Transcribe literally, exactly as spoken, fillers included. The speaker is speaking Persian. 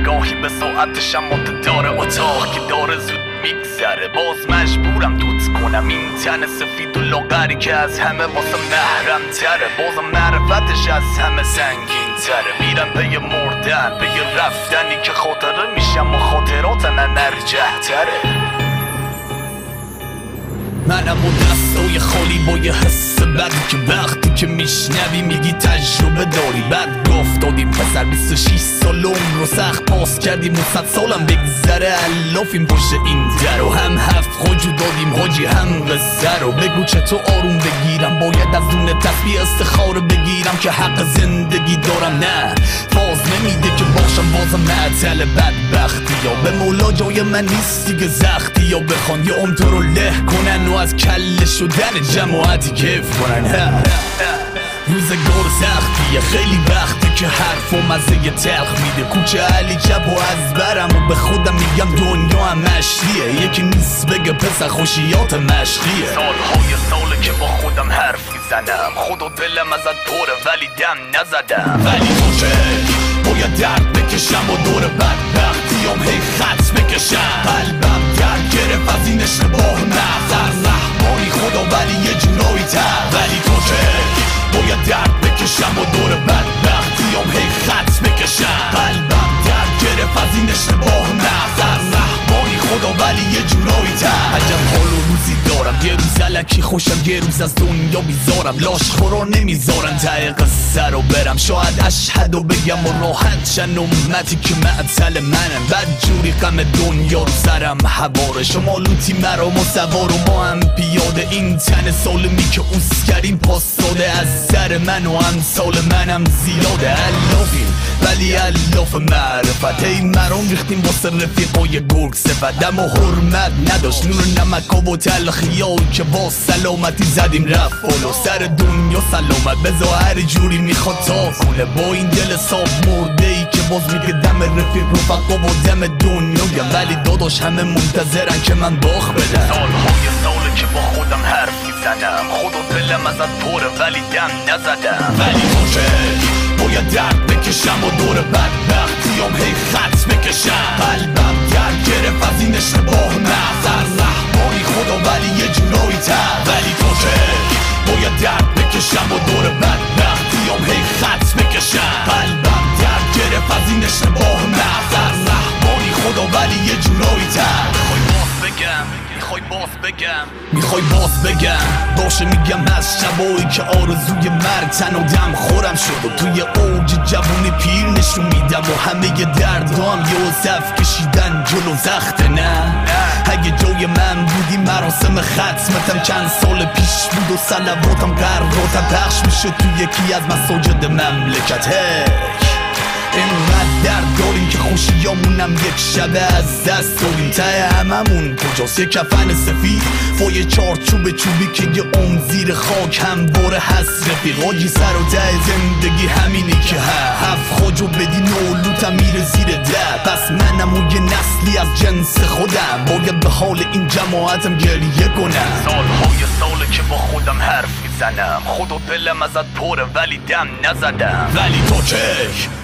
نگاهی به ساعتش اما داره اتاق که داره زود میگذره. باز مجبورم دوت کنم این تن سفید و لاغری که از همه واسه محرم تره. بازم معرفتش از همه سنگین تره. میرم به یه مردن، به یه رفتنی که خاطره میشم و خاطراتن نرجه تره. منم و دستای خالی با یه حس بدی که وقتی که میشنوی میگی تجربه داری. بعد گفت دادیم پسر بیست و شش سال عمر رو سخت پاس کردیم و صد سالم بگذره علافیم پشت این در. و هم هفت خودجو دادیم حاجی هم قصه رو. بگو چطور آروم بگیرم، باید از دونه تسبیح استخاره بگیرم که حق زندگی دارم. نه فاز نمیده که باشم بازم معطل بدبختی یا به مولا جای من نیستی که زختی یا بخوان یه عمر تو رو له کنن و از کله شدن جماعتی کیف کنن. روزگار سختیه، خیلی وقته که حرف و مزه تلخ میده. کوچه علی چپ و از برم و به خودم میگم دنیا هم مشتیه. یکی نیست بگه پسر خوشیات مشقیه. سالهای ساله که با خودم حرف میزنم، خود و دلم ازت پره ولی دم نزدم. ولی تو چه باید درد بکشم و دور بدبختیام هی خط بکشم. قلبم درد گرفت از این اشتباه نظر رحمانی خدا ولی یه جورایی تر. ولی تو چه باید درد بکشم و دور بدبختیام هی خط بکشم. قلبم درد گرفت از این اشتباه نظر رحمانی خدا ولی یه جورایی تر. عجب حال و روزی دارم، یه روز الکی خوشم یه روز از دنیا بیزارم. لاش خورا نمیذارن ته قصه رو برم. شاید اشهد و بگم و راحت شن امتی که معطل منم. بد جوری غم دنیا رو سرم حواره. شما لوتی مرام و سوار و ما هم پیاده. این تن سالمی که اوست کردین پاس داده از سر من و امثال منم زیاده. علافیم ولی علاف معرفت. هی مرام ریختیم واسه رفیقای گرگ صفت. دم و حرمت نداشت نور نمک و تلخیای که با سلامتی زدیم رفت بالا. سر دنیا سلامت بذار هر جوری میخواد تا کنه. با این دل صاف مرده ای که باز میگه دم رفیق رفقا و دم دنیا. ولی داداش همه منتظرن که من باخ بدم. سالهای ساله که با خودم حرف میزنم، خود و دلم ازت پره ولی دم نزدم. ولی تو چه باید درد بکشم و دور بدبختیام هی خط بکشم. قلبم درد گرفت از این اشتباه نظر رحمانی خدا ولی یه جورایی تر. ولی تو چه باید درد بکشم و دور بدبختیام هی خط بکشم. قلبم درد گرفت از این اشتباه نظر رحمانی خدا ولی یه جورایی تر. میخوای باز بگم، میخوای باز بگم، میخوای باز بگم باشه میگم از شبایی که آرزوی مرگ تن و دم خورم شد و توی اوج جوونی پیر نشون میدم و همه ی دردام یه صف کشیدن جلو زخته. نه اگه جای من بودی مراسم ختمتم چند سال پیش بود و صلواتم قراراتم پخش میشد توی یکی از مساجد مملکت. اینقدر درد داریم که خوشیامونم یک شبه از دست داریم. ته هممون کجاست یه کفن سفید فای چارچوب چوبی که یه عمر زیر خاک همواره هست. رفیقای سر و ته زندگی همینی که هفت خاجو بدی نولوتم میره زیر ده. پس منم و یه نسلی از جنس خودم باید به حال این جماعتم گریه کنم. سالهای ساله که با خودم حرف میزنم، خود و دلم ازت پره ولی دم نزدم. ولی تو چه